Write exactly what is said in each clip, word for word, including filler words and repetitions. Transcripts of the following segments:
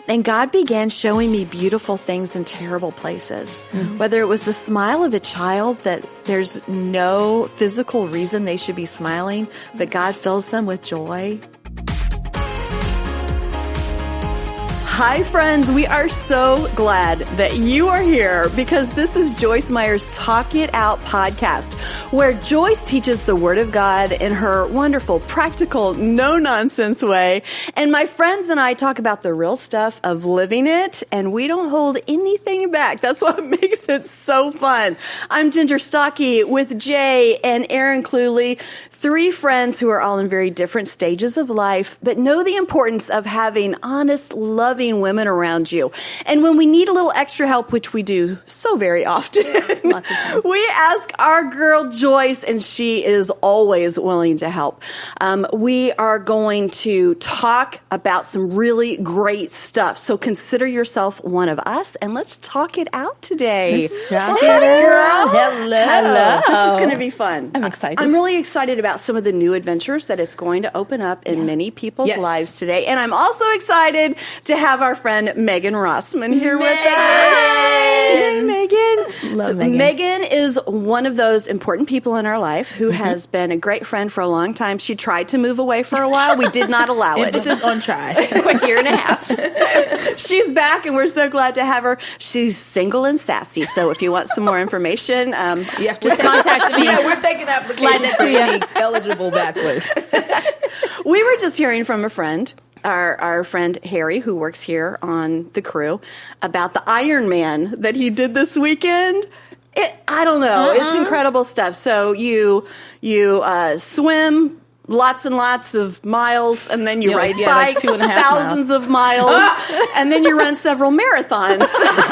And God began showing me beautiful things in terrible places. Mm-hmm. Whether it was the smile of a child that there's no physical reason they should be smiling, but God fills them with joy. Hi friends, we are so glad that you are here because this is Joyce Meyer's Talk It Out podcast, where Joyce teaches the Word of God in her wonderful, practical, no-nonsense way. And my friends and I talk about the real stuff of living it, and we don't hold anything back. That's what makes it so fun. I'm Ginger Stocky with Jay and Aaron Cluley, three friends who are all in very different stages of life, but know the importance of having honest, loving women around you. And when we need a little extra help, which we do so very often, we ask our girl Joyce, and she is always willing to help. Um, we are going to talk about some really great stuff. So consider yourself one of us, and let's talk it out today. Let's talk it out. Girls. Hello. Hello. This is going to be fun. I'm excited. I'm really excited about some of the new adventures that it's going to open up in yeah. many people's yes. lives today. And I'm also excited to have our friend Megan Rossman here Megan. with us. Hey, Megan. Love so Megan. Megan is one of those important people in our life who mm-hmm. has been a great friend for a long time. She tried to move away for a while. We did not allow it. Emphasis on try. A quick year and a half. She's back, and we're so glad to have her. She's single and sassy, so if you want some more information, um, yeah, just contact me. Yeah, we're taking applications for any eligible bachelors. We were just hearing from a friend, our our friend Harry, who works here on the crew, about the Ironman that he did this weekend. It, I don't know. Uh-huh. It's incredible stuff. So you you uh, swim lots and lots of miles, and then you yeah, ride yeah, bikes, like two and a half thousands miles. of miles, and then you run several marathons.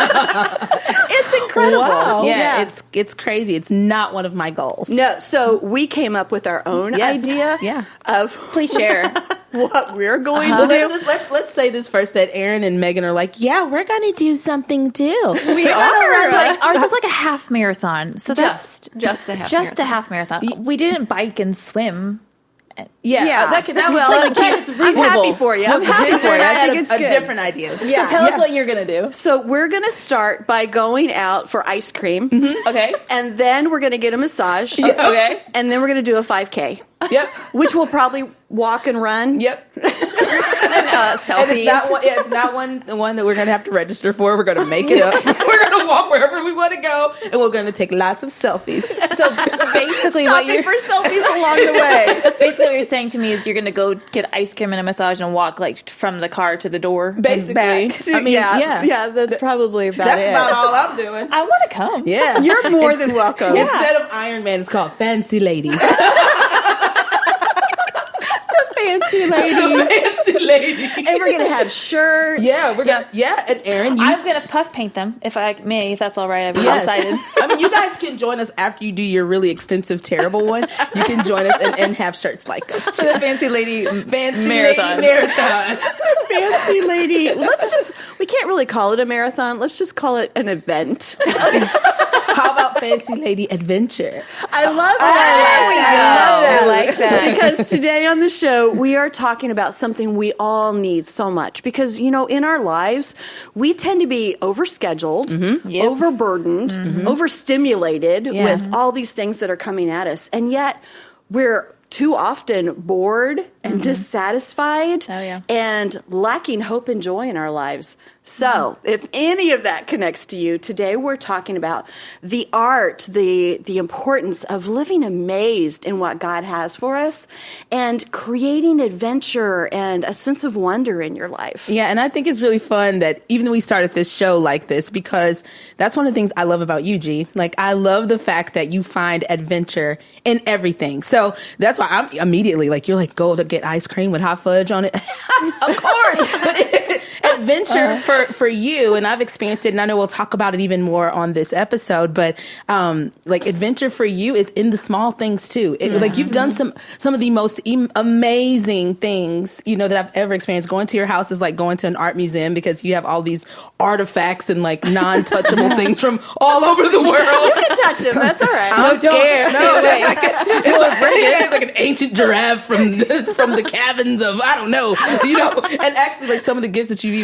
It's incredible. Wow. Yeah, yeah, it's it's crazy. It's not one of my goals. No, so we came up with our own yes. idea. Yeah, of please share what we're going uh-huh. to well, do. Let's, just, let's let's say this first: that Aaron and Megan are like, yeah, we're going to do something too. We we're are. Run, like, ours is like a half marathon, so just that's just a half just marathon. a half marathon. We didn't bike and swim. Yeah, yeah. Uh, that could, that well, was like, it's I'm happy for you. I'm Look, happy Ginger for you. and I, I had think a, it's a good. different idea. Yeah. So tell yeah. us what you're going to do. So we're going to start by going out for ice cream. Mm-hmm. Okay. And then we're going to get a massage. Yeah. Okay. And then we're going to do a five K. Yep. Which we'll probably walk and run. Yep. and, uh, selfies. And it's not one, yeah, it's not one, the one that we're going to have to register for. We're going to make it up. We're going to walk wherever we want to go, and we're going to take lots of selfies. So basically what Stopping you're... for selfies along the way. Basically what you're saying to me is you're going to go get ice cream and a massage and walk like from the car to the door. Basically. Back. I mean, yeah. Yeah, yeah that's probably about that's it. That's about all I'm doing. I want to come. Yeah. You're more than welcome. Yeah. Instead of Iron Man, it's called Fancy Lady. Fancy lady. Fancy lady. And we're going to have shirts. Yeah, we're gonna, yeah. yeah, and Aaron, you... I'm going to puff paint them, if I may, if that's all right. I've yes. decided. I mean, you guys can join us after you do your really extensive, terrible one. You can join us and, and have shirts like us. For the Fancy Lady Fancy Marathon. Lady Marathon. Fancy lady. Let's just, we can't really call it a marathon. Let's just call it an event. How about Fancy Lady Adventure? I love that. Oh, I love that. I like that. Because today on the show, we are talking about something we all need so much. Because, you know, in our lives, we tend to be overscheduled, mm-hmm. yep. overburdened, mm-hmm. overstimulated yeah. with all these things that are coming at us. And yet, we're too often bored and mm-hmm. dissatisfied oh, yeah. and lacking hope and joy in our lives. So mm-hmm. if any of that connects to you, today we're talking about the art, the the importance of living amazed in what God has for us and creating adventure and a sense of wonder in your life. Yeah, and I think it's really fun that even though we started this show like this, because that's one of the things I love about you, G. Like, I love the fact that you find adventure in everything. So that's why I'm immediately like, you're like, go to get ice cream with hot fudge on it. Of course. But adventure uh, for, for you, and I've experienced it, and I know we'll talk about it even more on this episode, but um, like adventure for you is in the small things too. It, yeah. Like you've done some some of the most em- amazing things, you know, that I've ever experienced. Going to your house is like going to an art museum because you have all these artifacts and like non-touchable things from all over the world. You can touch them. That's all right. I'm no, scared. No, it's like, it's, like, it's like an ancient giraffe from the, from the caverns of, I don't know, you know. And actually, like some of the gifts that you've even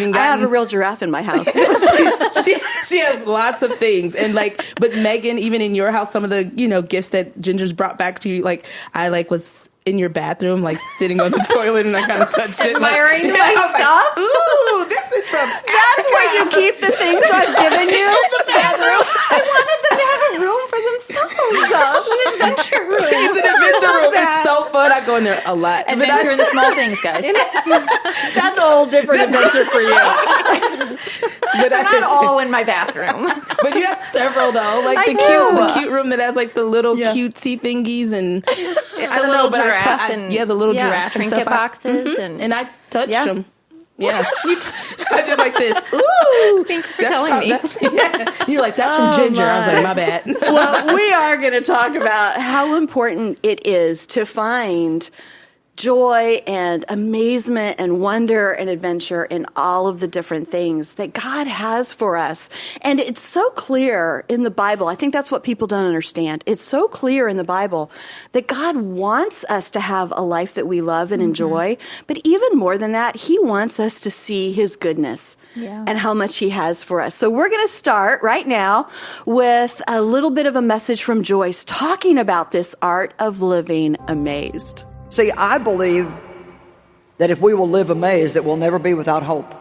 even I have gotten, a real giraffe in my house. she, she has lots of things. And like, but Megan, even in your house, some of the, you know, gifts that Ginger's brought back to you, like I like was in your bathroom, like sitting on the toilet, and I kind of touched it. Admiring like, my I was stuff. Like, ooh, this is from That's where you keep the things I've given you. the bathroom. I wanted them to have a room for themselves. An adventure room. It's an adventure room. It's so fun. I go in there a lot. But Adventure I- in the small things, guys. That's a whole different adventure for you. but They're I- not all in my bathroom. But you have several though, like I the do. cute, the cute room that has like the little Yeah. cutesy thingies and I don't little know, but I, giraffe t- I and- yeah, the little yeah, giraffe and trinket stuff. I- boxes Mhm. and- and I touched Yeah. them. Yeah, you t- I did like this. Ooh, Thank you for that's telling prob- me. That's, yeah. You're like that's from Oh, Ginger. I was my. like, my bad. Well, we are going to talk about how important it is to find joy and amazement and wonder and adventure in all of the different things that God has for us. And it's so clear in the Bible. I think that's what people don't understand. It's so clear in the Bible that God wants us to have a life that we love and enjoy. But even more than that, he wants us to see his goodness Yeah. and how much he has for us. So we're going to start right now with a little bit of a message from Joyce talking about this art of living amazed. See, I believe that if we will live amazed, that we'll never be without hope.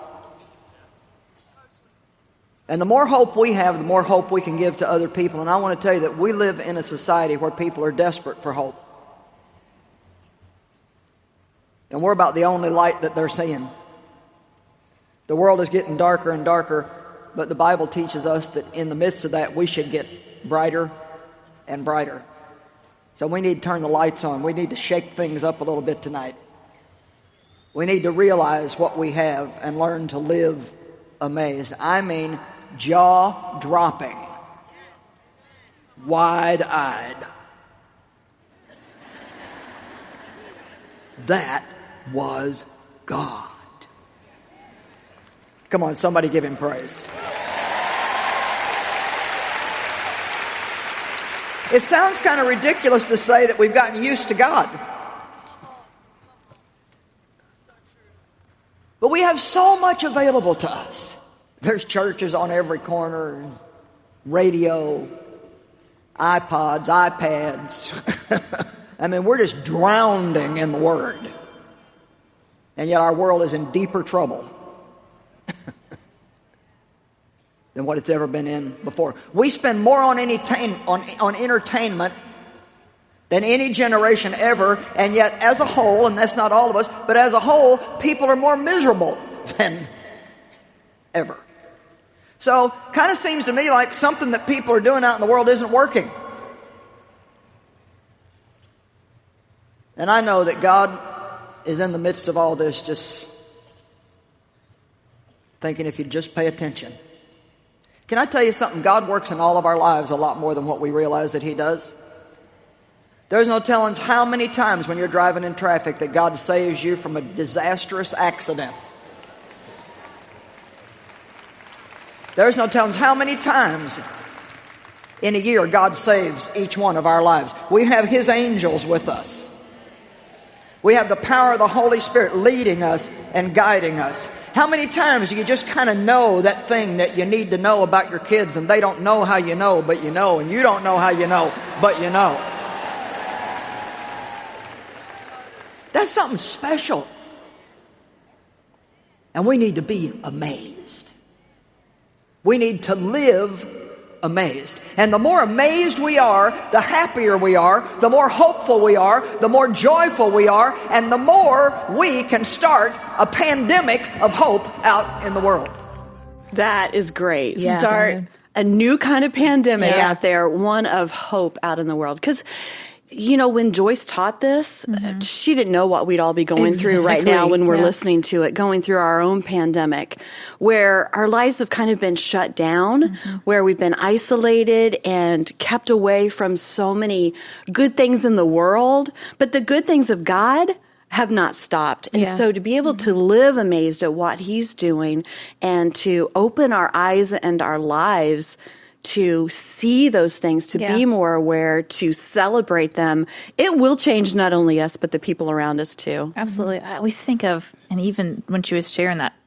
And the more hope we have, the more hope we can give to other people. And I want to tell you that we live in a society where people are desperate for hope. And we're about the only light that they're seeing. The world is getting darker and darker, but the Bible teaches us that in the midst of that, we should get brighter and brighter. So we need to turn the lights on. We need to shake things up a little bit tonight. We need to realize what we have and learn to live amazed. I mean, jaw-dropping, wide-eyed. That was God. Come on, somebody give him praise. It sounds kind of ridiculous to say that we've gotten used to God. But we have so much available to us. There's churches on every corner, radio, iPods, iPads. I mean, we're just drowning in the Word. And yet our world is in deeper trouble than what it's ever been in before. We spend more on entertain, on, on entertainment than any generation ever, and yet as a whole, and that's not all of us, but as a whole, people are more miserable than ever. So, kind of seems to me like something that people are doing out in the world isn't working. And I know that God is in the midst of all this, just thinking if you'd just pay attention. Can I tell you something? God works in all of our lives a lot more than what we realize that he does. There's no telling how many times when you're driving in traffic that God saves you from a disastrous accident. There's no telling how many times in a year God saves each one of our lives. We have his angels with us. We have the power of the Holy Spirit leading us and guiding us. How many times do you just kind of know that thing that you need to know about your kids and they don't know how you know, but you know, and you don't know how you know, but you know? That's something special. And we need to be amazed. We need to live amazed. And the more amazed we are, the happier we are, the more hopeful we are, the more joyful we are, and the more we can start a pandemic of hope out in the world. That is great. Yeah. Start a new kind of pandemic Yeah. out there, one of hope out in the world. Because, you know, when Joyce taught this, Mm-hmm. she didn't know what we'd all be going through right now Exactly. when we're Yeah. listening to it, going through our own pandemic, where our lives have kind of been shut down, Mm-hmm. where we've been isolated and kept away from so many good things in the world. But the good things of God have not stopped. And Yeah. so to be able to live amazed at what he's doing and to open our eyes and our lives to see those things, to Yeah. be more aware, to celebrate them, it will change not only us, but the people around us too. Absolutely. I always think of, and even when she was sharing that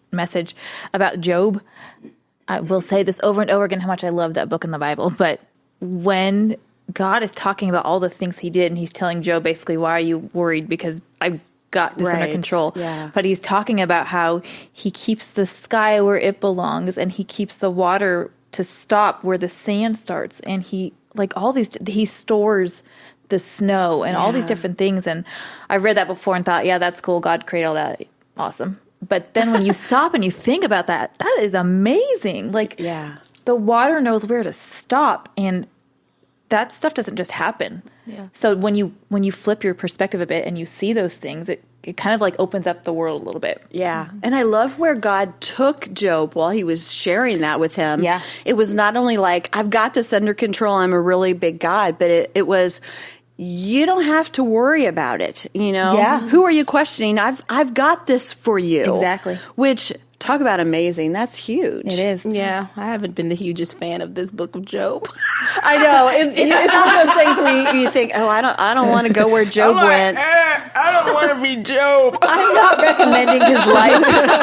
message about Job. I will say this over and over again, how much I love that book in the Bible. But when God is talking about all the things he did, and he's telling Job basically, why are you worried? Because I've got this Right. under control. Yeah. But he's talking about how he keeps the sky where it belongs, and he keeps the water to stop where the sand starts. And he, like all these, he stores the snow and all these Yeah. different things. And I read that before and thought, yeah, that's cool. God created all that. Awesome. But then when you stop and you think about that, that is amazing. Like, Yeah. the water knows where to stop, and that stuff doesn't just happen. Yeah. So when you when you flip your perspective a bit and you see those things, it, it kind of like opens up the world a little bit. Yeah. And I love where God took Job while he was sharing that with him. Yeah. It was not only like, I've got this under control, I'm a really big God, but it, it was, you don't have to worry about it. You know, Yeah. who are you questioning? I've, I've got this for you. Exactly. Which, talk about amazing. That's huge. It is. Yeah, I haven't been the hugest fan of this book of Job. I know. It's, it's one of those things where you, you think, oh, I don't, I don't want to go where Job went. I don't want to be Job. I'm not recommending his life,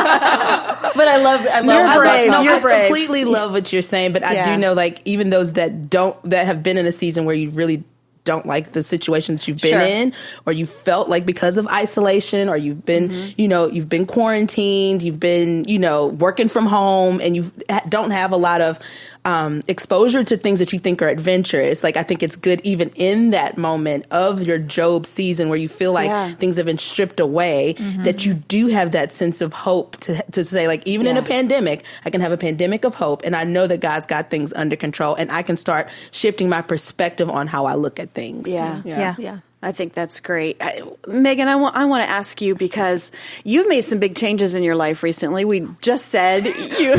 but I love. I love. You're I love brave. talking- You're I brave. completely love what you're saying, but I Yeah. do know, like, even those that don't, that have been in a season where you really don't like the situation that you've been Sure. in, or you felt like because of isolation, or you've been, Mm-hmm. you know, you've been quarantined, you've been, you know, working from home, and you don't have a lot of um, exposure to things that you think are adventurous. Like, I think it's good even in that moment of your Job season where you feel like Yeah. things have been stripped away, that you do have that sense of hope to to say, like, even in a Yeah. pandemic, I can have a pandemic of hope, and I know that God's got things under control, and I can start shifting my perspective on how I look at things. Yeah. Yeah. Yeah. I think that's great. I, Megan, I want I want to ask you, because you've made some big changes in your life recently. We just said you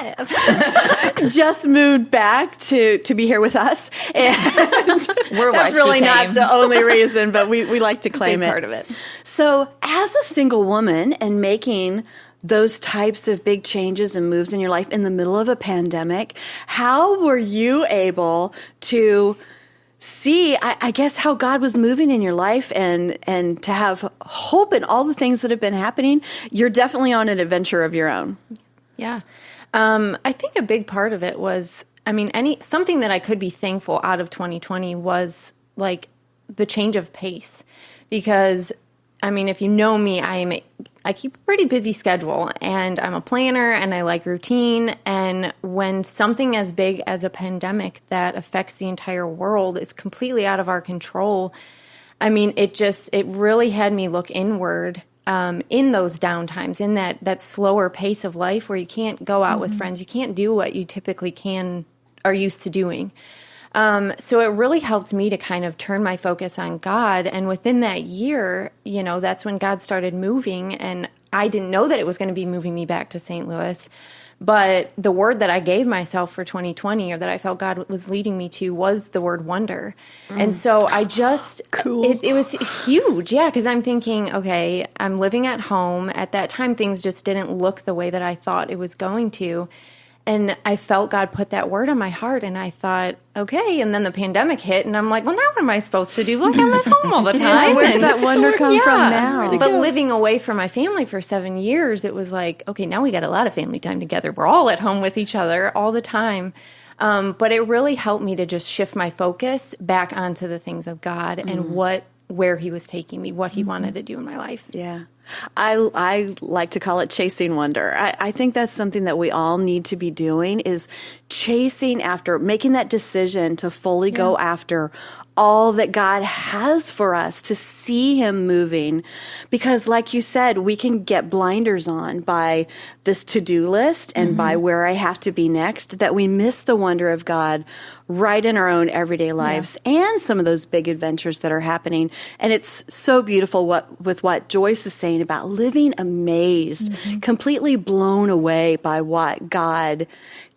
just moved back to, to be here with us. And We're why that's she really not came. the only reason, but we, we like to claim Big it. part of it. So as a single woman and making those types of big changes and moves in your life in the middle of a pandemic, how were you able to see, I, I guess, how God was moving in your life, and and to have hope in all the things that have been happening? You're definitely on an adventure of your own. Yeah. Um, I think a big part of it was, I mean, any something that I could be thankful out of twenty twenty was like the change of pace. Because, I mean, if you know me, I am a, I keep a pretty busy schedule, and I'm a planner, and I like routine. And when something as big as a pandemic that affects the entire world is completely out of our control, I mean, it just, it really had me look inward um, in those downtimes, in that, that slower pace of life where you can't go out with friends, you can't do what you typically can, are used to doing. Um, so it really helped me to kind of turn my focus on God. And within that year, you know, that's when God started moving, and I didn't know that it was going to be moving me back to Saint Louis. But the word that I gave myself for twenty twenty, or that I felt God was leading me to, was the word wonder. Mm. And so I just, Cool. it, it was huge. Yeah. Cause I'm thinking, okay, I'm living at home. At that time, things just didn't look the way that I thought it was going to. And I felt God put that word on my heart, and I thought, okay. And then the pandemic hit, and I'm like, well, now what am I supposed to do? Look, I'm at home all the time. Yeah, where's And- that wonder come from now? But living away from my family for seven years, it was like, okay, now we got a lot of family time together. We're all at home with each other all the time. Um, but it really helped me to just shift my focus back onto the things of God Mm. and what, where He was taking me, what He wanted to do in my life. Yeah. I, I like to call it chasing wonder. I, I think that's something that we all need to be doing, is chasing after, making that decision to fully yeah. go after all that God has for us, to see Him moving. Because like you said, we can get blinders on by this to-do list and mm-hmm. by where I have to be next, that we miss the wonder of God right in our own everyday lives yeah. and some of those big adventures that are happening. And it's so beautiful what with what Joyce is saying about living amazed, mm-hmm. completely blown away by what God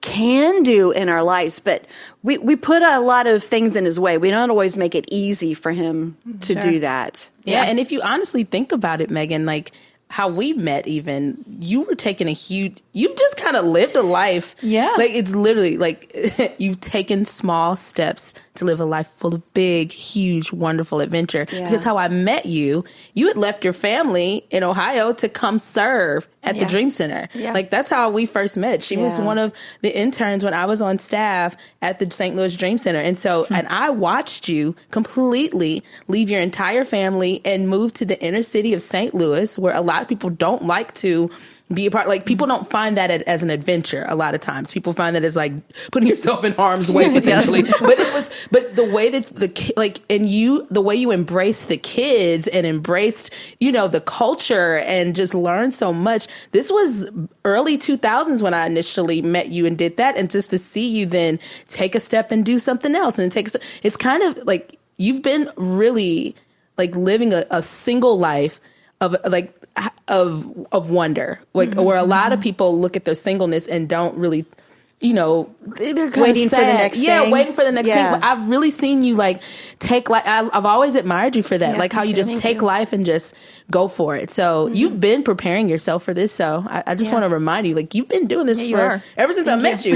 can do in our lives. But we, we put a lot of things in His way. We don't always make it easy for Him to sure. do that. Yeah, yeah, and if you honestly think about it, Megan, like how we met even, you were taking a huge, you've just kind of lived a life. Yeah. Like it's literally like you've taken small steps to live a life full of big, huge, wonderful adventure. Yeah. Because how I met you, you had left your family in Ohio to come serve at Yeah. the Dream Center. Yeah. Like, that's how we first met. She was Yeah. one of the interns when I was on staff at the Saint Louis Dream Center. And so, and I watched you completely leave your entire family and move to the inner city of Saint Louis, where a lot of people don't like to be a part. Like, people don't find that as an adventure. A lot of times people find that as like putting yourself in harm's way potentially. But it was, but the way that the, ki- like, and you, the way you embraced the kids and embraced, you know, the culture and just learned so much. This was early two thousands when I initially met you and did that. And just to see you then take a step and do something else and take a step, it's kind of like you've been really like living a, a single life of like of of wonder, like mm-hmm, where a lot mm-hmm. of people look at their singleness and don't really, you know, they're kind waiting of sad. for the next yeah, thing. waiting for the next Yeah. thing. But I've really seen you like take like I, I've always admired you for that, Yeah, like how me you too. just Thank take you. life and just go for it. So mm-hmm. you've been preparing yourself for this. So I, I just Yeah. want to remind you, like you've been doing this Yeah, you for are. ever since I met you.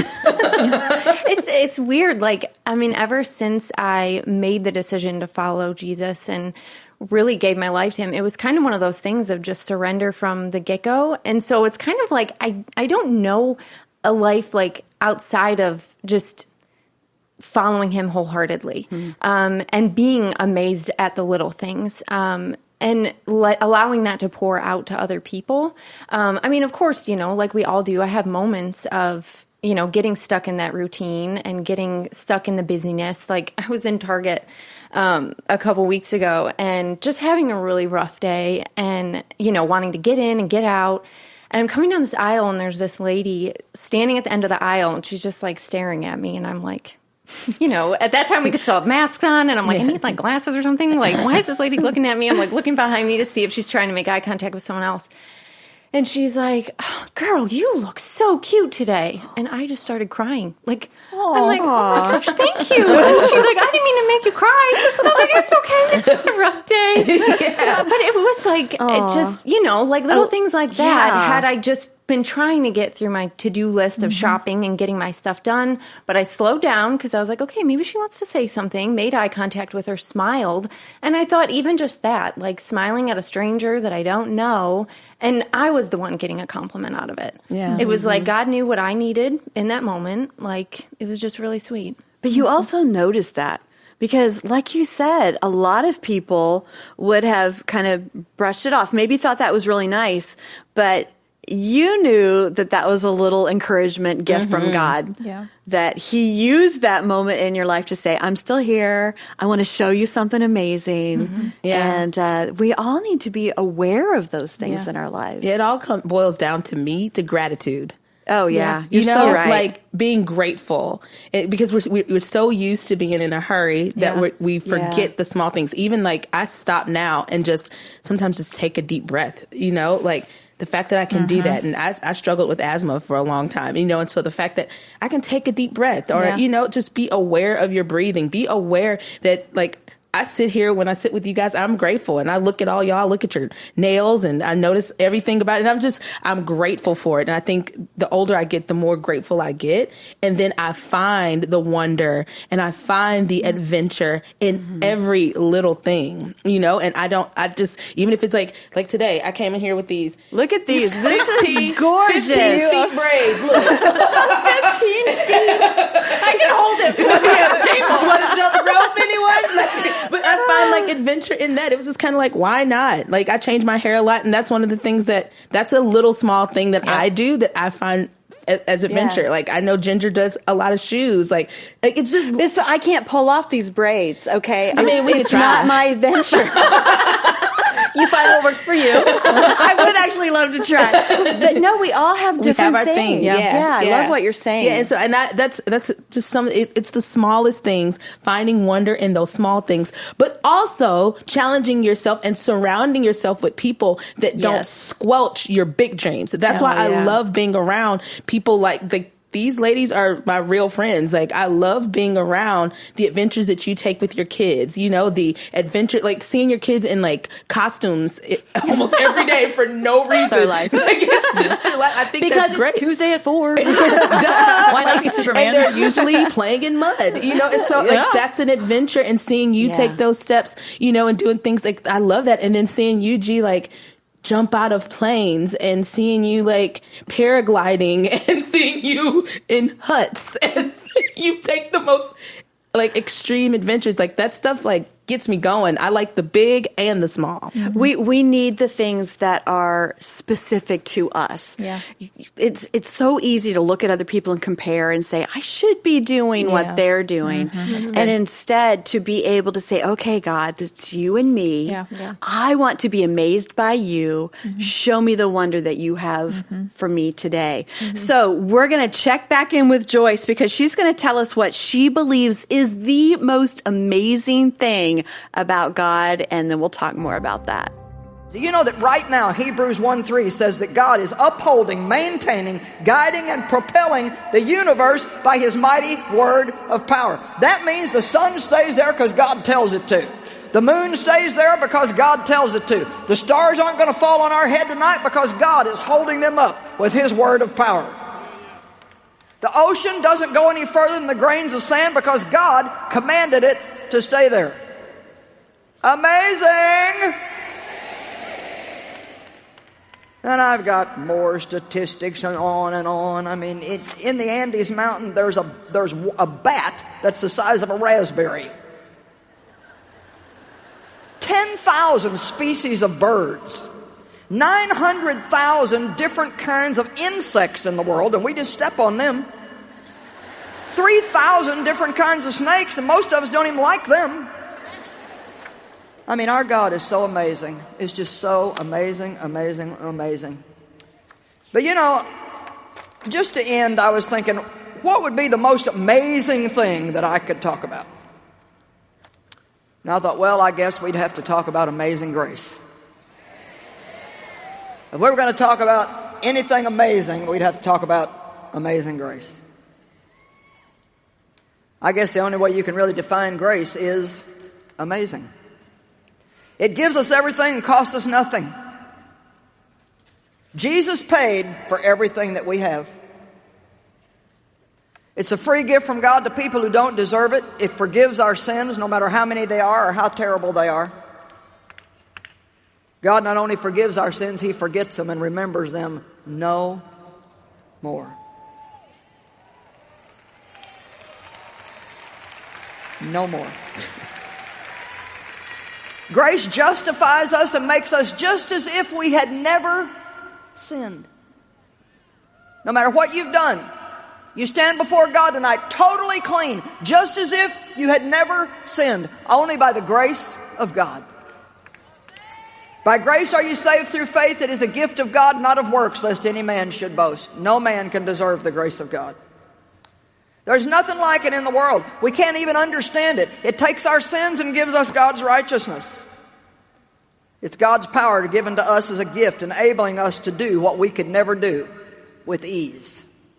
it's it's weird. Like, I mean, ever since I made the decision to follow Jesus and really gave my life to him, it was kind of one of those things of just surrender from the get-go. And so it's kind of like I I don't know a life like outside of just following him wholeheartedly, mm-hmm. um, and being amazed at the little things. Um, and le- allowing that to pour out to other people. Um, I mean, of course, you know, like we all do, I have moments of, you know, getting stuck in that routine and getting stuck in the busyness. Like I was in Target um, a couple weeks ago and just having a really rough day and, you know, wanting to get in and get out. And I'm coming down this aisle and there's this lady standing at the end of the aisle and she's just like staring at me. And I'm like, you know, at that time we could still have masks on. And I'm like, yeah. I need like glasses or something. Like, why is this lady looking at me? I'm like looking behind me to see if she's trying to make eye contact with someone else. And she's like, oh, girl, you look so cute today. And I just started crying. Like, Aww. I'm like, oh my gosh, thank you. And she's like, I didn't mean to make you cry. And I was like, it's okay. It's just a rough day. Yeah. Uh, but it was like, Aww. it just, you know, like little oh, things like that. Yeah. Had I just been trying to get through my to-do list of mm-hmm. shopping and getting my stuff done, but I slowed down because I was like, okay, maybe she wants to say something, made eye contact with her, smiled. And I thought even just that, like smiling at a stranger that I don't know, and I was the one getting a compliment out of it. Yeah. It was mm-hmm. like God knew what I needed in that moment. Like, it was just really sweet. But you also noticed that. Because like you said, a lot of people would have kind of brushed it off, maybe thought that was really nice, but you knew that that was a little encouragement gift mm-hmm. from God. Yeah. That he used that moment in your life to say, I'm still here. I want to show you something amazing. Mm-hmm. Yeah. And uh, we all need to be aware of those things yeah. in our lives. It all com- boils down to me, to gratitude. Oh, yeah. yeah. You're you know, so right. like being grateful it, because we're, we're so used to being in a hurry that yeah. we're, we forget yeah. the small things. Even like I stop now and just sometimes just take a deep breath, you know, like the fact that I can mm-hmm. do that. And I, I struggled with asthma for a long time, you know, and so the fact that I can take a deep breath or, yeah. you know, just be aware of your breathing, be aware that like, I sit here when I sit with you guys, I'm grateful. And I look at all y'all, I look at your nails and I notice everything about it. And I'm just, I'm grateful for it. And I think the older I get, the more grateful I get. And then I find the wonder and I find the adventure in mm-hmm. every little thing, you know, and I don't, I just, even if it's like, like today, I came in here with these. Look at these. This fifteen, is gorgeous. fifteen feet braids. Look. fifteen feet. I can hold it. You want to jump the rope, anyone? Like, but I find like adventure in that. It was just kind of like, why not? Like I change my hair a lot. And that's one of the things that, that's a little small thing that yeah. I do that I find as adventure. Yeah. Like I know Ginger does a lot of shoes. Like, like it's just this. I can't pull off these braids. Okay. I mean, we it's could try. Not my adventure. You find what works for you. I would actually love to try. But no, we all have different we have our things. thing. Yeah. Yeah. yeah, I yeah. love what you're saying. Yeah, and so and I, that's that's just some. It, it's the smallest things, finding wonder in those small things, but also challenging yourself and surrounding yourself with people that don't yes. squelch your big dreams. That's Oh, why I yeah. love being around people like the. these ladies are my real friends. Like, I love being around the adventures that you take with your kids, you know, the adventure, like seeing your kids in like costumes almost every day for no reason. That's our life. Like, it's just your life. I think because that's great. It's Tuesday at four. Why not be Superman? And they're usually playing in mud, you know, and so like Yeah. that's an adventure, and seeing you Yeah. take those steps, you know, and doing things like, I love that. And then seeing you, G, like, jump out of planes, and seeing you like paragliding, and seeing you in huts, and you take the most like extreme adventures. Like, that stuff like gets me going. I like the big and the small. We we need the things that are specific to us. Yeah. It's it's so easy to look at other people and compare and say, I should be doing Yeah. what they're doing. And instead to be able to say, okay, God, it's you and me. Yeah. Yeah. I want to be amazed by you. Show me the wonder that you have for me today. So we're going to check back in with Joyce, because she's going to tell us what she believes is the most amazing thing about God, and then we'll talk more about that. Do you know that right now Hebrews one three says that God is upholding, maintaining, guiding, and propelling the universe by His mighty word of power? That means the sun stays there because God tells it to. The moon stays there because God tells it to. The stars aren't going to fall on our head tonight because God is holding them up with His word of power. The ocean doesn't go any further than the grains of sand because God commanded it to stay there. Amazing! And I've got more statistics and on and on. I mean, it, in the Andes Mountain, there's a there's a bat that's the size of a raspberry. ten thousand species of birds. nine hundred thousand different kinds of insects in the world, and we just step on them. three thousand different kinds of snakes, and most of us don't even like them. I mean, our God is so amazing. It's just so amazing, amazing, amazing. But you know, just to end, I was thinking, what would be the most amazing thing that I could talk about? And I thought, well, I guess we'd have to talk about amazing grace. If we were going to talk about anything amazing, we'd have to talk about amazing grace. I guess the only way you can really define grace is amazing. It gives us everything and costs us nothing. Jesus paid for everything that we have. It's a free gift from God to people who don't deserve it. It forgives our sins, no matter how many they are or how terrible they are. God not only forgives our sins, He forgets them and remembers them no more. No more. Grace justifies us and makes us just as if we had never sinned. No matter what you've done, you stand before God tonight totally clean, just as if you had never sinned, only by the grace of God. By grace are you saved through faith. It is a gift of God, not of works, lest any man should boast. No man can deserve the grace of God. There's nothing like it in the world. We can't even understand it. It takes our sins and gives us God's righteousness. It's God's power given to us as a gift, enabling us to do what we could never do with ease.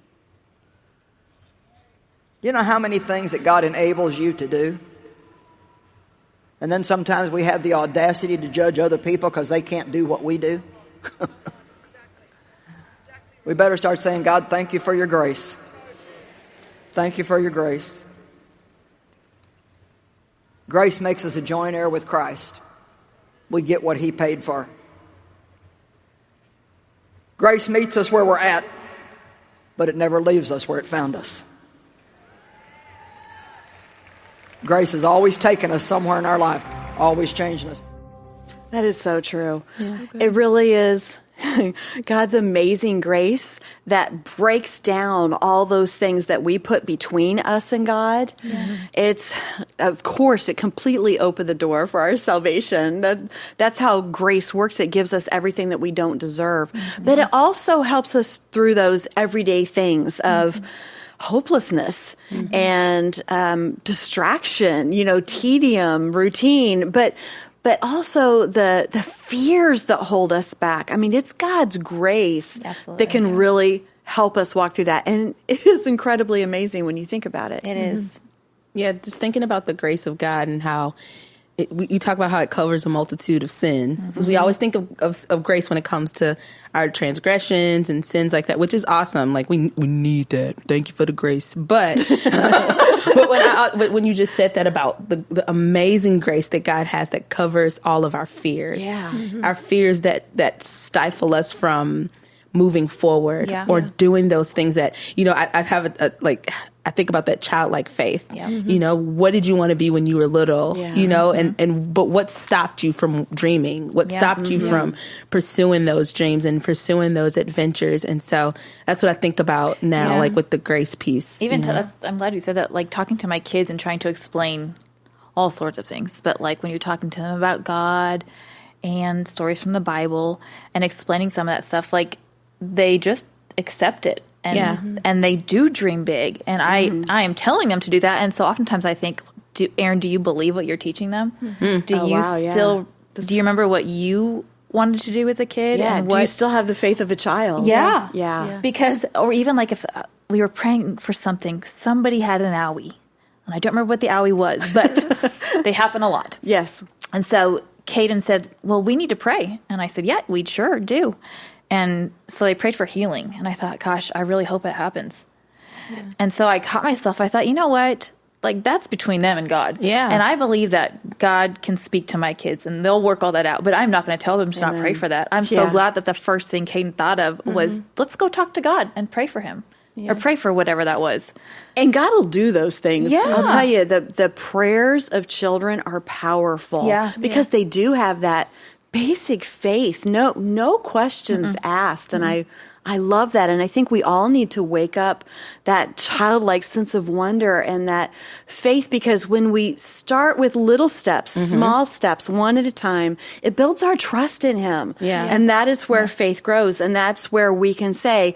You know how many things that God enables you to do? And then sometimes we have the audacity to judge other people because they can't do what we do. We better start saying, God, thank you for your grace. Thank you for your grace. Grace makes us a joint heir with Christ. We get what He paid for. Grace meets us where we're at, but it never leaves us where it found us. Grace has always taken us somewhere in our life, always changing us. That is so true. Yeah. It really is God's amazing grace that breaks down all those things that we put between us and God. Yeah. It's, of course, it completely opened the door for our salvation. That, that's how grace works. It gives us everything that we don't deserve. Mm-hmm. But it also helps us through those everyday things of mm-hmm. hopelessness mm-hmm. and um, distraction, you know, tedium, routine, but but also the the fears that hold us back. I mean, it's God's grace Absolutely, that can yeah. really help us walk through that. And it is incredibly amazing when you think about it. It is. Yeah, just thinking about the grace of God and how it, we, you talk about how it covers a multitude of sin. Mm-hmm. We always think of, of, of grace when it comes to our transgressions and sins like that, which is awesome. Like we we need that. Thank you for the grace. But but when I, but when you just said that about the, the amazing grace that God has that covers all of our fears, Yeah. Mm-hmm. our fears that that stifle us from moving forward Yeah. or Yeah. doing those things that, you know, I, I have a, a like. I think about that childlike faith. Yeah. Mm-hmm. You know, what did you want to be when you were little? Yeah. You know, and, and but what stopped you from dreaming? What Yeah. stopped you Mm-hmm. from pursuing those dreams and pursuing those adventures? And so that's what I think about now, Yeah. like with the grace piece. Even you to, know? that's, I'm glad you said that. Like talking to my kids and trying to explain all sorts of things, but like when you're talking to them about God and stories from the Bible and explaining some of that stuff, like they just accept it. And, Yeah. and they do dream big. And I, I am telling them to do that. And so oftentimes I think, do, Aaron, do you believe what you're teaching them? Do Oh, you wow, yeah. still, This- do you remember what you wanted to do as a kid? Yeah. And Do you what, still have the faith of a child? Yeah. Yeah. Yeah. because, or even like if uh, we were praying for something, somebody had an owie. And I don't remember what the owie was, but they happen a lot. Yes. And so Caden said, well, we need to pray. And I said, yeah, we sure do. And so they prayed for healing. And I thought, gosh, I really hope it happens. Yeah. And so I caught myself. I thought, you know what? Like, that's between them and God. Yeah. And I believe that God can speak to my kids and they'll work all that out. But I'm not going to tell them to not pray for that. I'm Yeah. so glad that the first thing Caden thought of was, let's go talk to God and pray for him. Yeah. Or pray for whatever that was. And God will do those things. Yeah. I'll tell you, the, the prayers of children are powerful. Yeah. Because they do have that basic faith. No, no questions asked. And I, I love that. And I think we all need to wake up that childlike sense of wonder and that faith, because when we start with little steps, small steps, one at a time, it builds our trust in Him. Yeah. And that is where faith grows. And that's where we can say,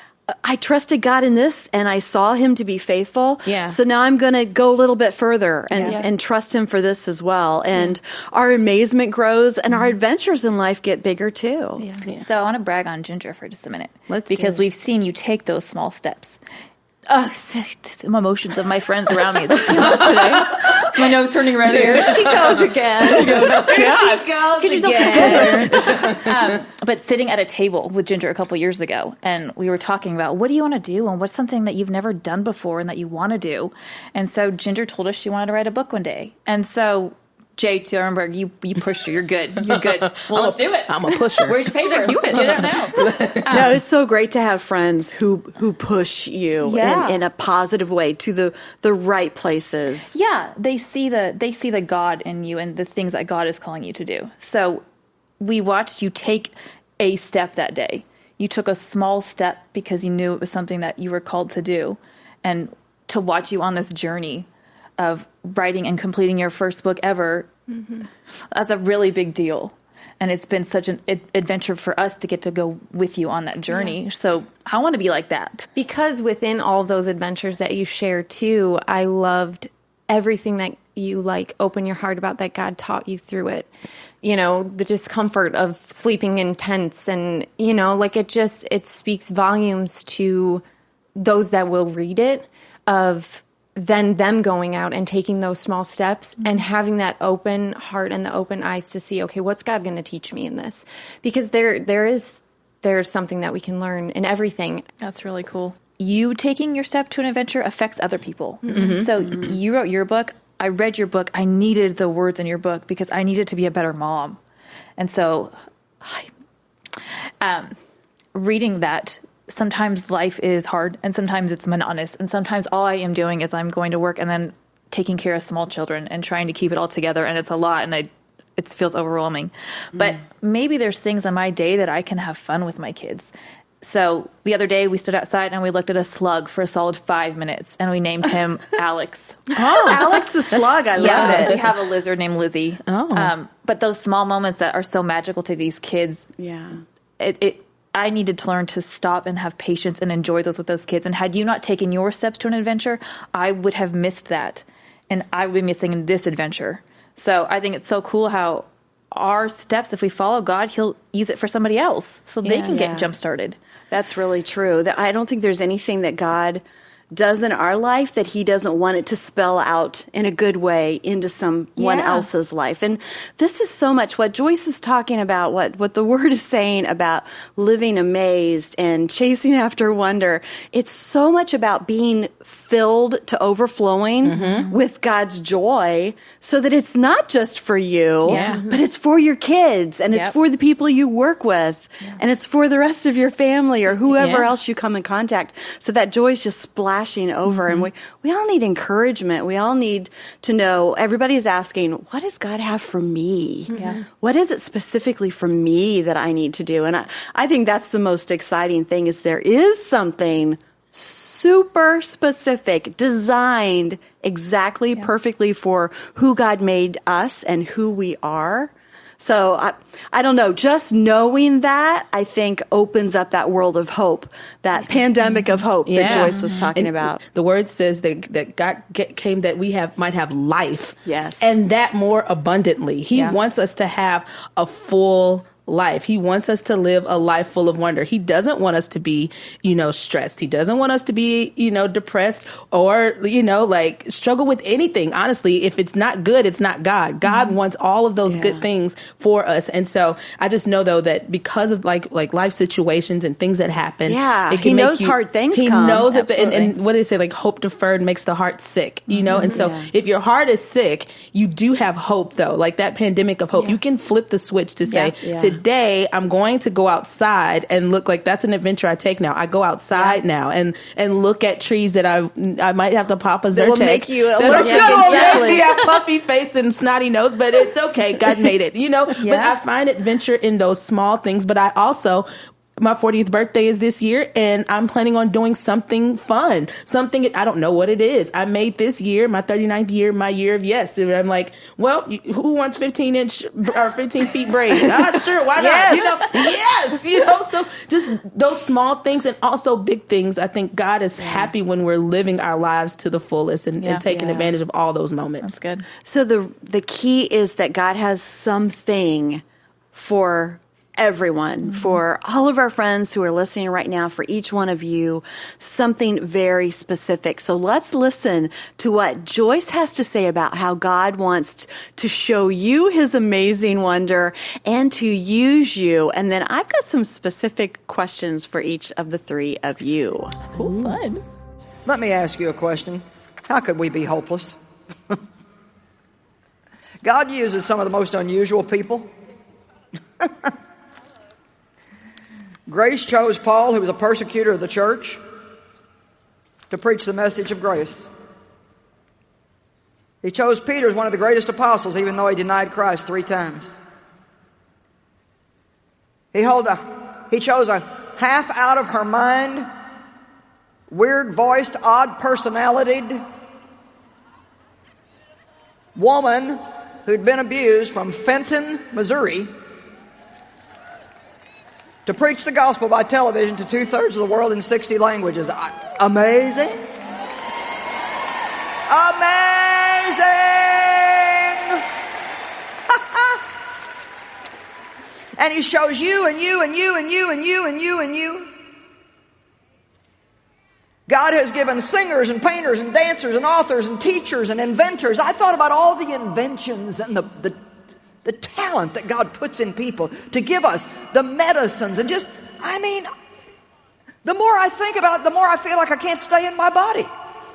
I trusted God in this and I saw Him to be faithful. Yeah. So now I'm going to go a little bit further and, Yeah. and trust Him for this as well. And our amazement grows and our adventures in life get bigger too. Yeah. So I want to brag on Ginger for just a minute. Let's do because it. we've seen you take those small steps. Oh, some emotions of my friends around me. That's too much today. My nose turning red here. She goes again. She goes, God. Get yourself together. um, but sitting at a table with Ginger a couple years ago, and we were talking about what do you want to do, and what's something that you've never done before and that you want to do. And so Ginger told us she wanted to write a book one day. And so Jay, too, I remember you you pushed her. You're good. You're good. Well, let's do it. I'm a pusher. Where's your paper? Do it. Get it now. No, it's so great to have friends who who push you Yeah. in, in a positive way to the, the right places. Yeah, they see the they see the God in you and the things that God is calling you to do. So we watched you take a step that day. You took a small step because you knew it was something that you were called to do. And to watch you on this journey of writing and completing your first book ever, mm-hmm. that's a really big deal. And it's been such an ad- adventure for us to get to go with you on that journey. Yeah. So I want to be like that. Because within all those adventures that you share too, I loved everything that you like open your heart about, that God taught you through it. You know, the discomfort of sleeping in tents and, you know, like it just, it speaks volumes to those that will read it, of then them going out and taking those small steps mm-hmm. and having that open heart and the open eyes to see, okay, what's God going to teach me in this? Because there, there is, there's something that we can learn in everything. That's really cool. You taking your step to an adventure affects other people. Mm-hmm. So mm-hmm. you wrote your book. I read your book. I needed the words in your book because I needed to be a better mom. And so um, reading that, sometimes life is hard and sometimes it's monotonous. And sometimes all I am doing is I'm going to work and then taking care of small children and trying to keep it all together. And it's a lot and I, it feels overwhelming. Mm. But maybe there's things in my day that I can have fun with my kids. So the other day we stood outside and we looked at a slug for a solid five minutes and we named him Alex. Oh, Alex the slug. I yeah, love it. We have a lizard named Lizzie. Oh. Um, but those small moments that are so magical to these kids, Yeah. it, it I needed to learn to stop and have patience and enjoy those with those kids. And had you not taken your steps to an adventure, I would have missed that. And I would be missing this adventure. So I think it's so cool how our steps, if we follow God, He'll use it for somebody else so they Yeah. can get Yeah. jump started. That's really true. That I don't think there's anything that God does in our life that he doesn't want it to spell out in a good way into someone Yeah. else's life. And this is so much what Joyce is talking about, what, what the word is saying about living amazed and chasing after wonder. It's so much about being filled to overflowing mm-hmm. with God's joy so that it's not just for you, Yeah. but it's for your kids and Yep. it's for the people you work with and it's for the rest of your family or whoever Yeah. else you come in contact. So that joy is just splashing over. Mm-hmm. And we, we all need encouragement. We all need to know, everybody's asking, what does God have for me? Yeah. What is it specifically for me that I need to do? And I, I think that's the most exciting thing is there is something super specific, designed exactly Yeah. perfectly for who God made us and who we are. So I, I don't know, just knowing that, I think opens up that world of hope, that pandemic of hope that Yeah. Joyce was talking And about. The word says that, that God get, came that we have might have life. Yes. And that more abundantly. He Yeah. wants us to have a full life. He wants us to live a life full of wonder. He doesn't want us to be, you know, stressed. He doesn't want us to be, you know, depressed or, you know, like struggle with anything. Honestly, if it's not good, it's not God. God mm-hmm. wants all of those Yeah. good things for us. And so I just know though that because of like like life situations and things that happen, Yeah, it can he make knows you- hard things He come. knows that, the, and, Absolutely. and what do they say? Like hope deferred makes the heart sick, you know? And so Yeah. if your heart is sick, you do have hope though, like that pandemic of hope. Yeah. You can flip the switch to say, Yeah. Yeah. today I'm going to go outside and look like that's an adventure I take now. I go outside Yeah. now and, and look at trees that I I might have to pop a Zyrtec. That will make you that allergic. are- that will Exactly. make me have puffy face and snotty nose, but it's okay. God made it, you know? But Yeah. I find adventure in those small things, but I also my fortieth birthday is this year and I'm planning on doing something fun, something, I don't know what it is. I made this year, my thirty-ninth year, my year of yes. And I'm like, well, you- who wants fifteen inch or fifteen feet braids? Ah, sure. Why Yes. not? You know, yes. You know, so just those small things and also big things. I think God is happy when we're living our lives to the fullest and, Yeah. and taking Yeah. advantage of all those moments. That's good. So the the key is that God has something for everyone, mm-hmm. for all of our friends who are listening right now, for each one of you, something very specific. So let's listen to what Joyce has to say about how God wants t- to show you his amazing wonder and to use you. And then I've got some specific questions for each of the three of you. Cool. Fun. Let me ask you a question. How could we be hopeless? God uses some of the most unusual people. Grace chose Paul, who was a persecutor of the church, to preach the message of grace. He chose Peter as one of the greatest apostles, even though he denied Christ three times. He, hold a, he chose a half out of her mind, weird-voiced, odd-personalitied woman who'd been abused from Fenton, Missouri, to preach the gospel by television to two-thirds of the world in sixty languages. Amazing. Amazing. And he shows you and you and you and you and you and you and you. God has given singers and painters and dancers and authors and teachers and inventors. I thought about all the inventions and the, the The talent that God puts in people to give us the medicines and just, I mean, the more I think about it, the more I feel like I can't stay in my body.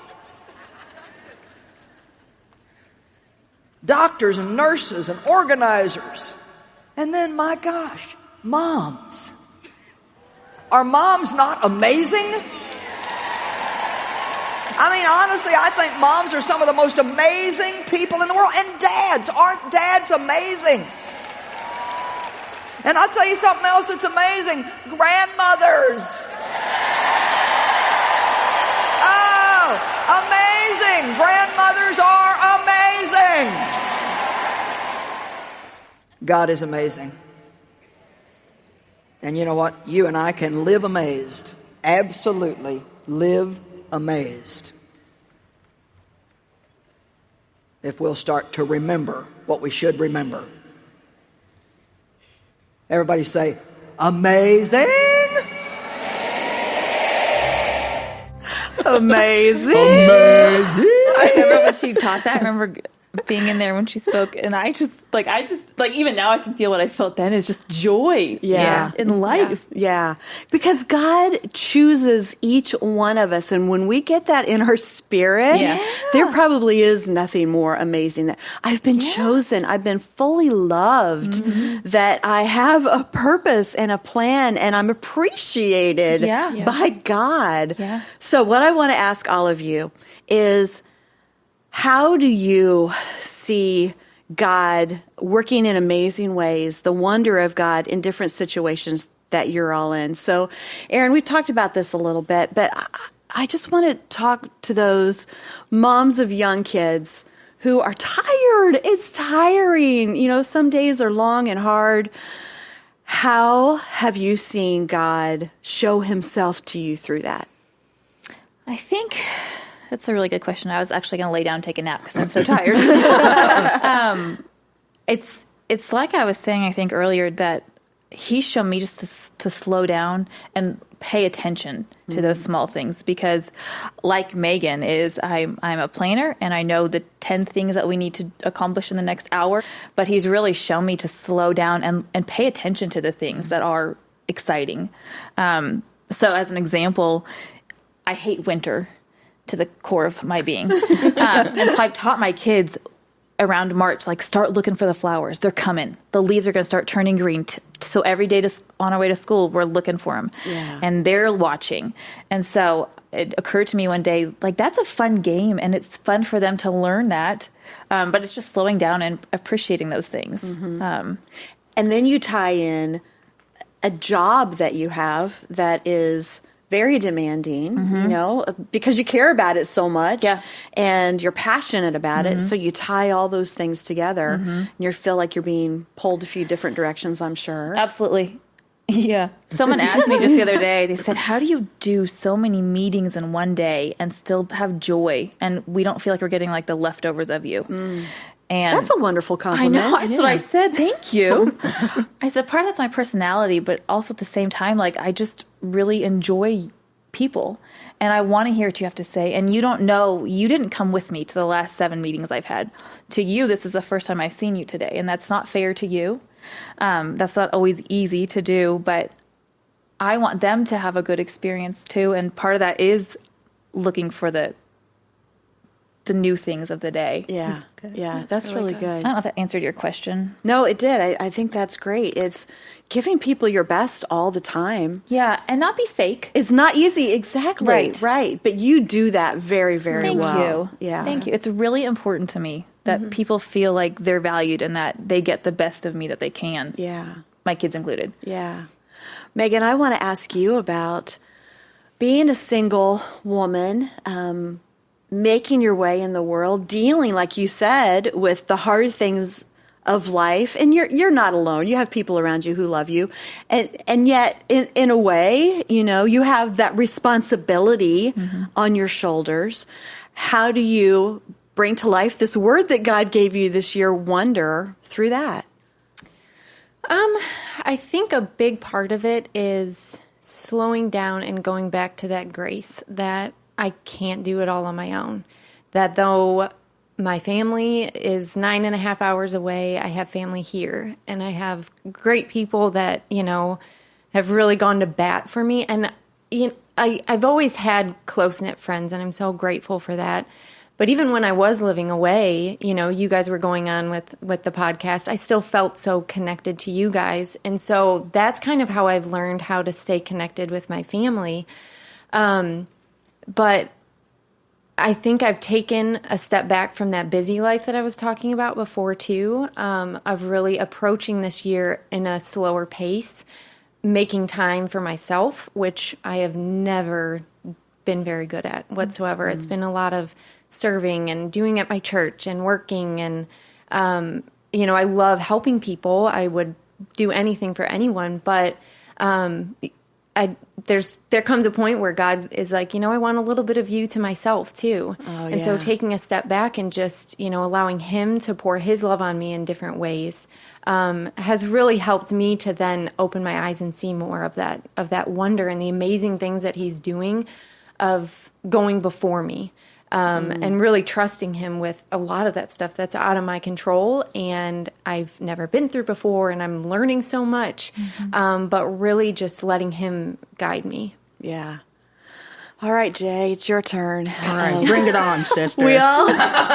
Doctors and nurses and organizers. And then, my gosh, moms. Are moms not amazing? I mean, honestly, I think moms are some of the most amazing people in the world. And dads, aren't dads amazing? And I'll tell you something else that's amazing. Grandmothers. Oh, amazing. Grandmothers are amazing. God is amazing. And you know what? You and I can live amazed. Absolutely live amazed. If we'll start to remember what we should remember. Everybody say, amazing. Amazing. Amazing. I remember when she taught that. I remember being in there when she spoke, and I just like I just like even now I can feel what I felt then is just joy. Yeah. in life. Yeah, because God chooses each one of us, and when we get that in our spirit, Yeah. there probably is nothing more amazing that I've been chosen, I've been fully loved, Mm-hmm. that I have a purpose and a plan, and I'm appreciated Yeah. Yeah. by God. Yeah. So what I want to ask all of you is, how do you see God working in amazing ways, the wonder of God in different situations that you're all in? So, Aaron, we've talked about this a little bit, but I, I just want to talk to those moms of young kids who are tired. It's tiring. You know, some days are long and hard. How have you seen God show himself to you through that? I think that's a really good question. I was actually going to lay down and take a nap because I'm so tired. um, it's it's like I was saying, I think earlier, that he showed me just to to slow down and pay attention to mm-hmm. those small things, because like Megan is, I'm I'm a planner and I know the ten things that we need to accomplish in the next hour, but he's really shown me to slow down and, and pay attention to the things that are exciting. Um, so as an example, I hate winter to the core of my being. um, and so I've taught my kids around March, like, start looking for the flowers. They're coming. The leaves are going to start turning green. T- so every day to, on our way to school, we're looking for them. Yeah. And they're watching. And so it occurred to me one day, like, that's a fun game, and it's fun for them to learn that. Um, but it's just slowing down and appreciating those things. Mm-hmm. Um, and then you tie in a job that you have that is very demanding, mm-hmm. you know, because you care about it so much, yeah. and you're passionate about mm-hmm. it. So you tie all those things together, mm-hmm. and you feel like you're being pulled a few different directions, I'm sure. Absolutely. Yeah. Someone asked me just the other day, they said, how do you do so many meetings in one day and still have joy? And we don't feel like we're getting like the leftovers of you. Mm. And that's a wonderful compliment. I know. That's yeah. what I said. Thank you. I said, part of that's my personality, but also at the same time, like, I just really enjoy people, and I want to hear what you have to say. And you don't know, you didn't come with me to the last seven meetings I've had. To you, this is the first time I've seen you today, and that's not fair to you. Um, that's not always easy to do, but I want them to have a good experience too. And part of that is looking for the the new things of the day. Yeah. That's yeah. That's, that's really, really good. good. I don't know if that answered your question. No, it did. I, I think that's great. It's giving people your best all the time. Yeah. And not be fake. It's not easy. Exactly. Right. Right. But you do that very, very Thank well. Thank you. Yeah. Thank you. It's really important to me that mm-hmm. people feel like they're valued and that they get the best of me that they can. Yeah. My kids included. Yeah. Megan, I want to ask you about being a single woman, um, making your way in the world, dealing, like you said, with the hard things of life. And you're you're not alone. You have people around you who love you. And and yet, in, in a way, you know, you have that responsibility mm-hmm. on your shoulders. How do you bring to life this word that God gave you this year, wonder, through that? Um, I think a big part of it is slowing down and going back to that grace that I can't do it all on my own. That though my family is nine and a half hours away, I have family here, and I have great people that, you know, have really gone to bat for me. And you know, I, I've always had close-knit friends, and I'm so grateful for that. But even when I was living away, you know, you guys were going on with, with the podcast, I still felt so connected to you guys. And so that's kind of how I've learned how to stay connected with my family. Um, But I think I've taken a step back from that busy life that I was talking about before, too, um, of really approaching this year in a slower pace, making time for myself, which I have never been very good at whatsoever. Mm-hmm. It's been a lot of serving and doing at my church and working. And, um, you know, I love helping people. I would do anything for anyone, but um I, there's there comes a point where God is like, you know, I want a little bit of you to myself too. Oh, and yeah. So taking a step back and just, you know, allowing him to pour his love on me in different ways um, has really helped me to then open my eyes and see more of that of that wonder and the amazing things that he's doing of going before me. Um, mm. And really trusting him with a lot of that stuff that's out of my control and I've never been through before, and I'm learning so much, mm-hmm. um, but really just letting him guide me. Yeah. All right, Jay, it's your turn. All right, um, bring it on, sister. We all,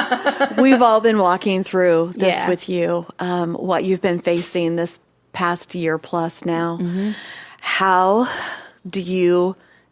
we've all been walking through this yeah. with you, um, what you've been facing this past year plus now. Mm-hmm. How do you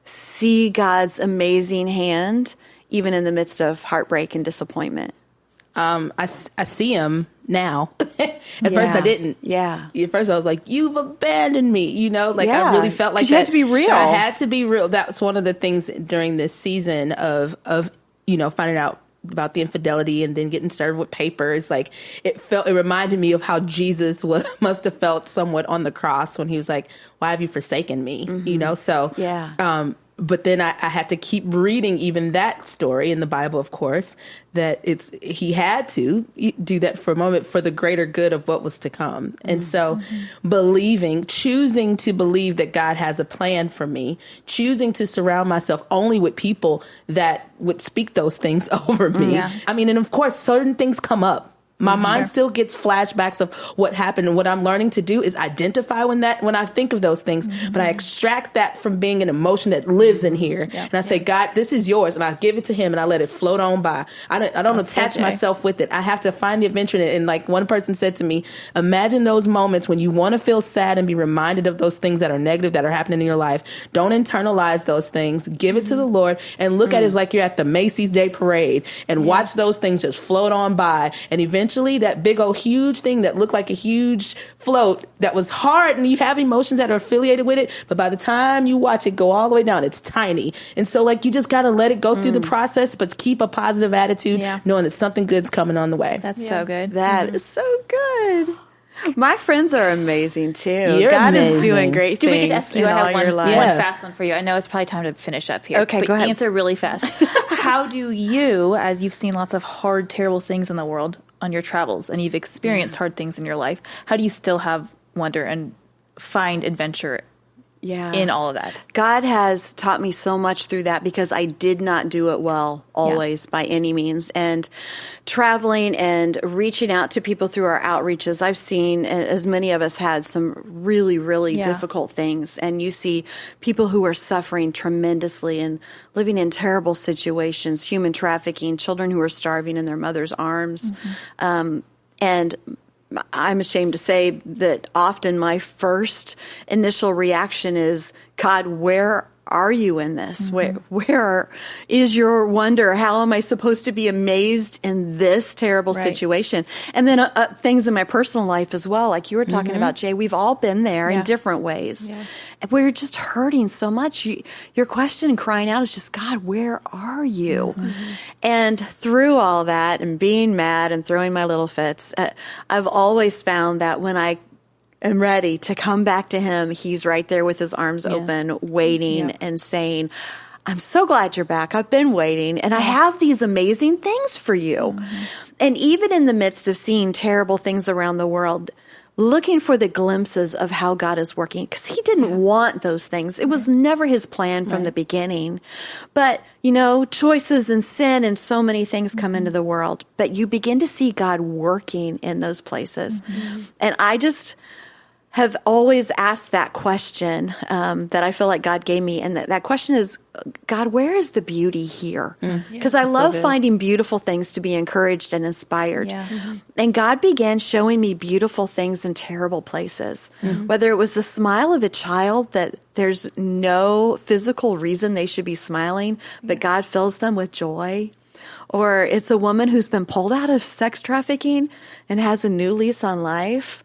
see God's amazing hand even in the midst of heartbreak and disappointment? Um, I, I see him now. At yeah. first I didn't. Yeah. At first I was like, you've abandoned me. You know, like yeah. I really felt like you that. had to be real. I had to be real. That's one of the things during this season of, of, you know, finding out about the infidelity and then getting served with papers. Like it felt, it reminded me of how Jesus was, must have felt somewhat on the cross when he was like, why have you forsaken me? Mm-hmm. You know? So, yeah. um, but then I, I had to keep reading even that story in the Bible, of course, that it's he had to do that for a moment for the greater good of what was to come. Mm-hmm. And so believing, choosing to believe that God has a plan for me, choosing to surround myself only with people that would speak those things over me. Yeah. I mean, and of course, certain things come up. My mm-hmm. mind still gets flashbacks of what happened, and what I'm learning to do is identify when that when I think of those things, mm-hmm. but I extract that from being an emotion that lives in here, yeah. and I say, God, this is yours, and I give it to Him, and I let it float on by. I don't, I don't attach myself with it. I have to find the adventure in it. And like one person said to me, imagine those moments when you want to feel sad and be reminded of those things that are negative that are happening in your life. Don't internalize those things. Give it mm-hmm. to the Lord, and look mm-hmm. at it as like you're at the Macy's Day Parade, and yeah. watch those things just float on by, and eventually. Eventually, that big old huge thing that looked like a huge float that was hard, and you have emotions that are affiliated with it, but by the time you watch it go all the way down, it's tiny. And so like you just got to let it go mm. through the process, but keep a positive attitude, yeah. knowing that something good's coming on the way. That's yeah. so good. That mm-hmm. is so good. My friends are amazing too. You're God amazing. is doing great Do things we get to ask you? in I all have one, your life. one Yeah. fast one for you. I know it's probably time to finish up here. Okay, but go ahead. Answer really fast. How do you, as you've seen lots of hard, terrible things in the world on your travels, and you've experienced yeah. hard things in your life, how do you still have wonder and find adventure yeah. in all of that? God has taught me so much through that, because I did not do it well always yeah. by any means. And traveling and reaching out to people through our outreaches, I've seen, as many of us had, some really, really yeah. difficult things. And you see people who are suffering tremendously and living in terrible situations, human trafficking, children who are starving in their mother's arms. Mm-hmm. Um, and I'm ashamed to say that often my first initial reaction is, God, where are you in this? Mm-hmm. Where, where is your wonder? How am I supposed to be amazed in this terrible right. situation? And then uh, uh, things in my personal life as well, like you were talking mm-hmm. about, Jay, we've all been there yeah. in different ways. Yeah. We're just hurting so much. You, your question crying out is just, God, where are you? Mm-hmm. And through all that and being mad and throwing my little fits, uh, I've always found that when I am ready to come back to Him, He's right there with His arms yeah. open, waiting yeah. and saying, I'm so glad you're back. I've been waiting, and I have these amazing things for you. Mm-hmm. And even in the midst of seeing terrible things around the world, looking for the glimpses of how God is working, because He didn't yeah. want those things. It was never His plan from right. the beginning. But, you know, choices and sin and so many things come mm-hmm. into the world. But you begin to see God working in those places. Mm-hmm. And I just have always asked that question um, that I feel like God gave me. And that, that question is, God, where is the beauty here? Because mm. yeah, I love so finding beautiful things to be encouraged and inspired. Yeah. Mm-hmm. And God began showing me beautiful things in terrible places. Mm-hmm. Whether it was the smile of a child that there's no physical reason they should be smiling, yeah. but God fills them with joy. Or it's a woman who's been pulled out of sex trafficking and has a new lease on life.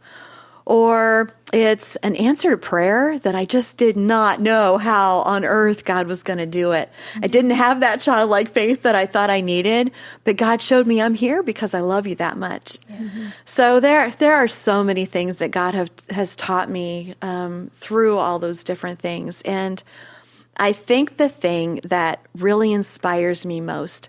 Or it's an answered prayer that I just did not know how on earth God was going to do it. Mm-hmm. I didn't have that childlike faith that I thought I needed, but God showed me I'm here because I love you that much. Mm-hmm. So there, there are so many things that God have, has taught me um, through all those different things. And I think the thing that really inspires me most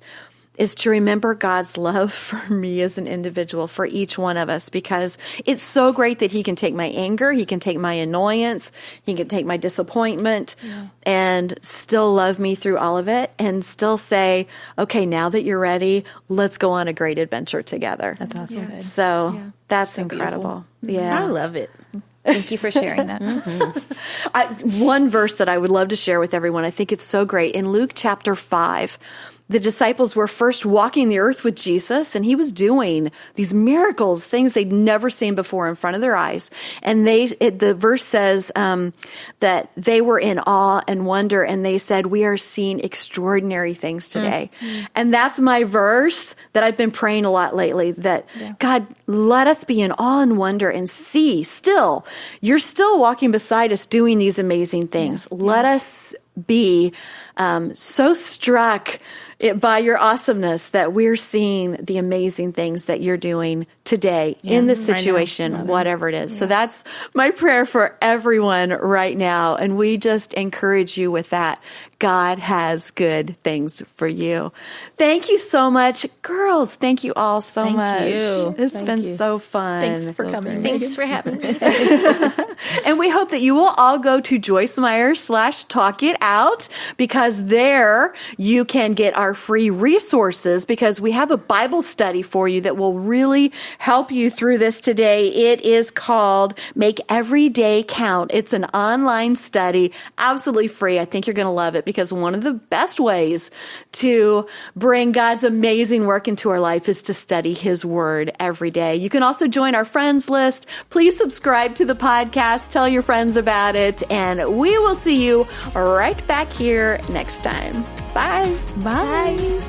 is to remember God's love for me as an individual, for each one of us, because it's so great that he can take my anger, he can take my annoyance, he can take my disappointment yeah. and still love me through all of it and still say, okay, now that you're ready, let's go on a great adventure together. That's awesome. Yeah. So yeah. that's so incredible. Beautiful. Yeah. I love it. Thank you for sharing that. mm-hmm. I, one verse that I would love to share with everyone, I think it's so great. In Luke chapter five, the disciples were first walking the earth with Jesus, and he was doing these miracles, things they'd never seen before in front of their eyes. And they, it, the verse says um, that they were in awe and wonder, and they said, we are seeing extraordinary things today. Mm-hmm. And that's my verse that I've been praying a lot lately, that yeah. God, let us be in awe and wonder and see still, you're still walking beside us doing these amazing things. Yeah. Let yeah. us be um, so struck it, by your awesomeness that we're seeing the amazing things that you're doing today yeah, in this situation, whatever it is. Yeah. So that's my prayer for everyone right now. And we just encourage you with that. God has good things for you. Thank you so much. Girls, thank you all so thank much. You. It's thank been you. so fun. Thanks for so coming. Great. Thanks for having me. And we hope that you will all go to Joyce Meyer slash Talk It Out, because there you can get our free resources, because we have a Bible study for you that will really help you through this today. It is called Make Every Day Count. It's an online study, absolutely free. I think you're going to love it, because one of the best ways to bring God's amazing work into our life is to study his word every day. You can also join our friends list. Please subscribe to the podcast. Tell your friends about it. And we will see you right back here next time. Bye. Bye. Bye.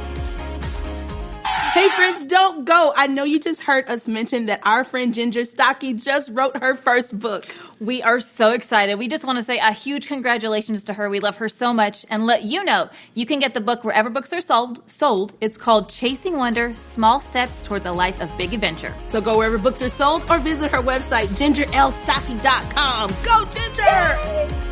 Hey friends, don't go. I know you just heard us mention that our friend Ginger Stocki just wrote her first book. We are so excited. We just want to say a huge congratulations to her. We love her so much, and let you know you can get the book wherever books are sold. Sold. It's called Chasing Wonder, Small Steps Towards a Life of Big Adventure. So go wherever books are sold or visit her website, ginger l stocki dot com. Go Ginger! Yay!